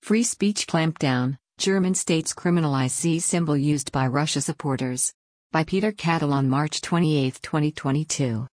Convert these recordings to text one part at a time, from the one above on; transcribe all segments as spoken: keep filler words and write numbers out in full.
Free speech clampdown, German states criminalize Z symbol used by Russia supporters. By Peter Cattle on March twenty-eighth, twenty twenty-two.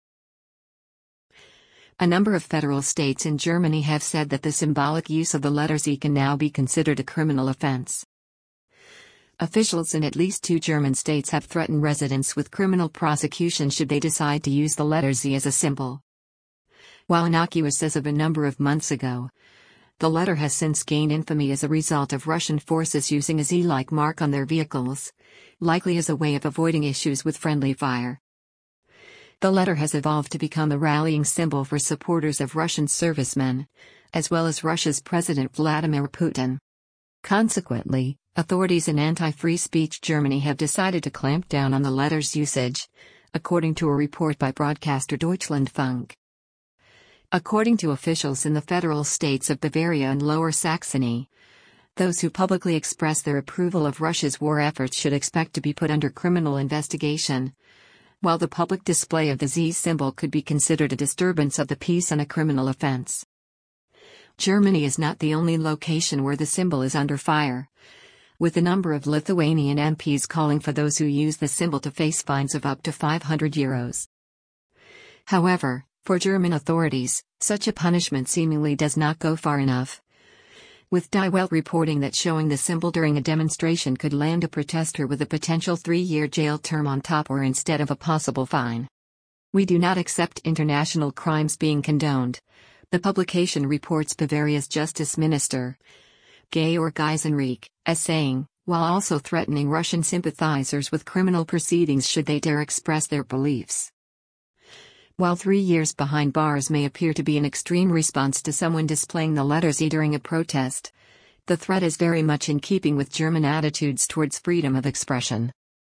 A number of federal states in Germany have said that the symbolic use of the letter Z can now be considered a criminal offense. Officials in at least two German states have threatened residents with criminal prosecution should they decide to use the letter Z as a symbol. While innocuous as of a number of months ago, the letter has since gained infamy as a result of Russian forces using a Z-like mark on their vehicles, likely as a way of avoiding issues with friendly fire. The letter has evolved to become a rallying symbol for supporters of Russian servicemen, as well as Russia's President Vladimir Putin. Consequently, authorities in anti-free speech Germany have decided to clamp down on the letter's usage, according to a report by broadcaster Deutschlandfunk. According to officials in the federal states of Bavaria and Lower Saxony, those who publicly express their approval of Russia's war efforts should expect to be put under criminal investigation, while the public display of the Z symbol could be considered a disturbance of the peace and a criminal offense. Germany is not the only location where the symbol is under fire, with a number of Lithuanian M Ps calling for those who use the symbol to face fines of up to five hundred euros. However, for German authorities, such a punishment seemingly does not go far enough, with Die Welt reporting that showing the symbol during a demonstration could land a protester with a potential three-year jail term on top or instead of a possible fine. We do not accept international crimes being condoned, the publication reports Bavaria's Justice Minister, Georg Eisenreich, as saying, while also threatening Russian sympathizers with criminal proceedings should they dare express their beliefs. While three years behind bars may appear to be an extreme response to someone displaying the letter Z during a protest, the threat is very much in keeping with German attitudes towards freedom of expression.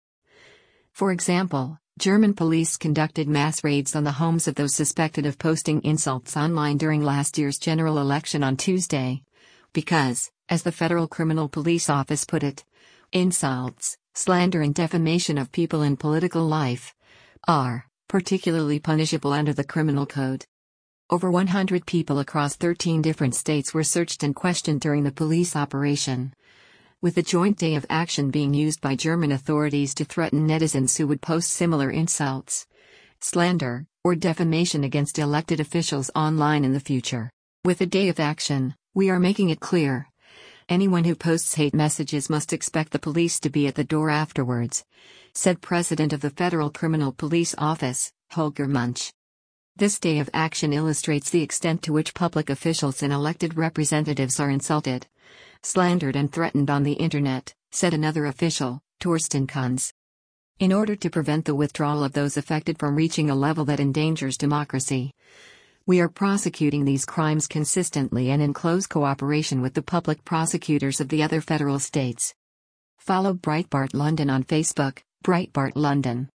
For example, German police conducted mass raids on the homes of those suspected of posting insults online during last year's general election on Tuesday, because, as the Federal Criminal Police Office put it, insults, slander and defamation of people in political life are particularly punishable under the criminal code. Over one hundred people across thirteen different states were searched and questioned during the police operation, with a joint day of action being used by German authorities to threaten netizens who would post similar insults, slander, or defamation against elected officials online in the future. With a day of action, we are making it clear: anyone who posts hate messages must expect the police to be at the door afterwards, said President of the Federal Criminal Police Office, Holger Munch. This day of action illustrates the extent to which public officials and elected representatives are insulted, slandered and threatened on the internet, said another official, Torsten Kunz. In order to prevent the withdrawal of those affected from reaching a level that endangers democracy, we are prosecuting these crimes consistently and in close cooperation with the public prosecutors of the other federal states. Follow Breitbart London on Facebook, Breitbart London.